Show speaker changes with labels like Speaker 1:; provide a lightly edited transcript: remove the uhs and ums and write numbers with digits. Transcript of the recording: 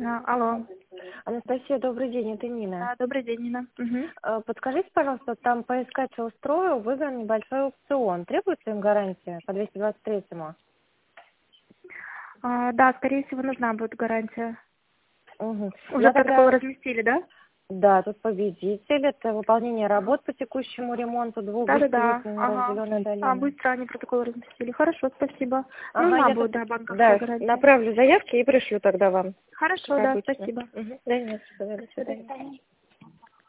Speaker 1: Алло.
Speaker 2: Анастасия, добрый день, это Нина.
Speaker 1: Да, добрый день, Нина. Угу.
Speaker 2: Подскажите, пожалуйста, там по СК устрою выигран небольшой аукцион. Требуется им гарантия по 223-му?
Speaker 1: Да, скорее всего, нужна будет гарантия.
Speaker 2: Угу.
Speaker 1: Уже протокол разместили, да?
Speaker 2: Да, тут победитель. Это выполнение работ по текущему ремонту двух
Speaker 1: Да.
Speaker 2: Зеленой долины.
Speaker 1: Быстро они протокол разместили. Хорошо, спасибо.
Speaker 2: Ага,
Speaker 1: Нужна будет, банковская гарантия.
Speaker 2: направлю заявки и пришлю тогда вам.
Speaker 1: Хорошо,
Speaker 2: как
Speaker 1: да,
Speaker 2: обычно.
Speaker 1: спасибо.
Speaker 2: До свидания.
Speaker 1: До свидания.